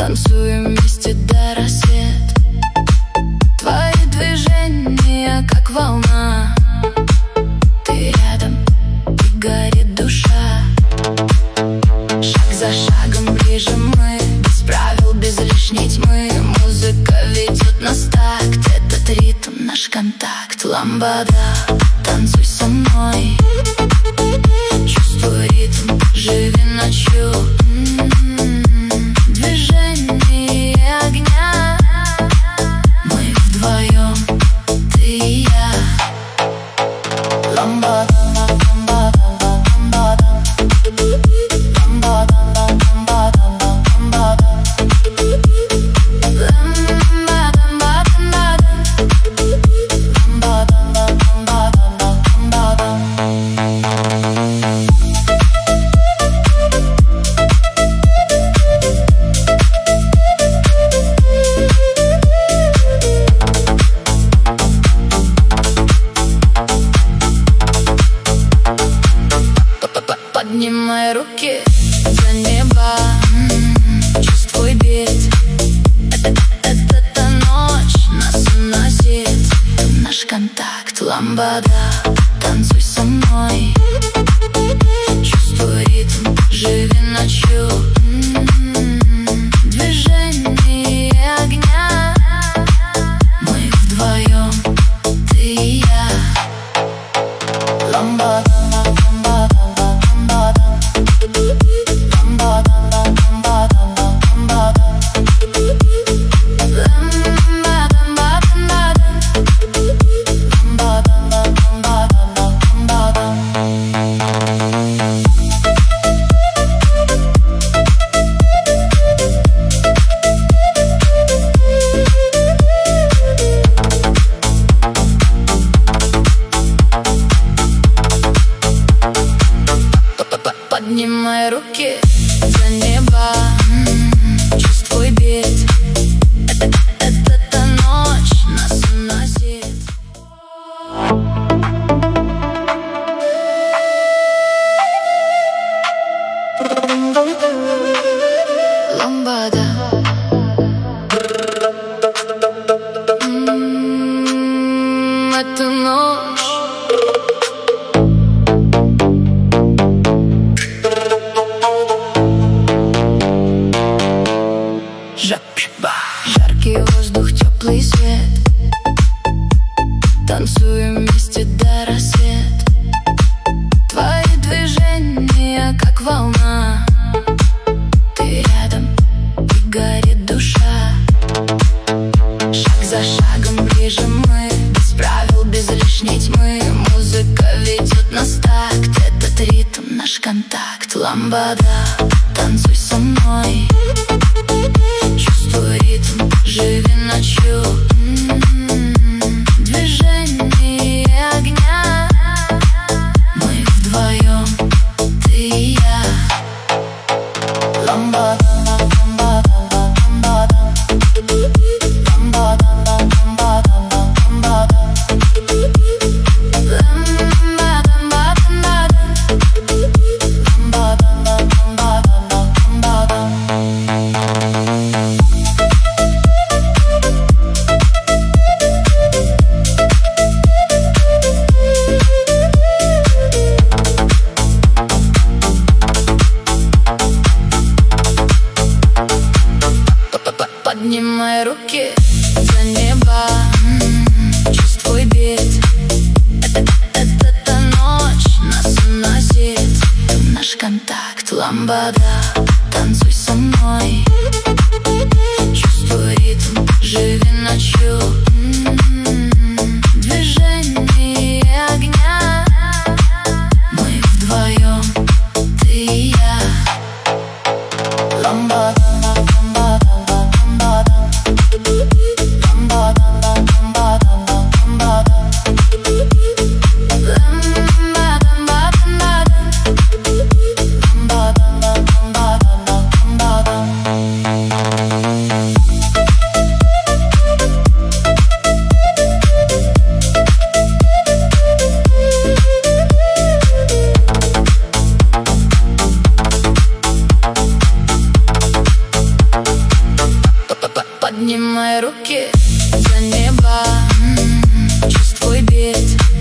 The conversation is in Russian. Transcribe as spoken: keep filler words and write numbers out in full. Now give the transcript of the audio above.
Танцуем вместе до рассвет. Твои движения, как волна. Ты рядом, и горит душа. Шаг за шагом ближе мы, без правил, без лишней тьмы. Музыка ведет нас в такт, этот ритм наш контакт. Ламбада, танцуй со мной. Чувствуй ритм, живи ночью. Движение огня. Мы вдвоем, ты и я. Ламбада, ламбада, ламбада. Ламбада, ламбада, ламбада. Ламбада, ламбада. Ламбада, ламбада, ламбада. Поднимай руки за небо, чувствуй бит. Эта ночь нас уносит, наш контакт. Ламбада, танцуй со мной. Чувствуй ритм, живи ночью. Движение огня. Мы вдвоем, ты и я. Ламбада, ламбада, ламбада. Ламбада, ламбада, ламбада. Ламбада, ламбада. Ламбада, ламбада, ламбада. Поднимай руки за небо, чувствуй бит. Эта ночь нас уносит. Ламбада. М-м, эта ночь. Жаркий воздух, теплый свет. Танцуем вместе до рассвет. Твои движения, как волна. Ты рядом, и горит душа. Шаг за шагом ближе мы, без правил, без лишней тьмы. Музыка ведет нас в такт, этот ритм наш контакт. Ламбада, танцуй со мной. Чувствуй ритм, живи ночью. Движение огня. Мы вдвоем, ты и я. Ламбада, ламбада, ламбада. Ламбада, ламбада, ламбада. Ламбада, ламбада. Ламбада, ламбада, ламбада. Поднимай руки за небо, чувствуй бит. Эта ночь нас уносит, наш контакт. Ламбада, танцуй со мной. Чувствуй ритм, живи ночью. Движение огня. Мы вдвоем, ты и я. Ламбада, ламбада, ламбада. Ламбада, ламбада, ламбада. Ламбада, ламбада. Ламбада, ламбада, ламбада. Поднимай руки за небо, м-м, чувствуй бит.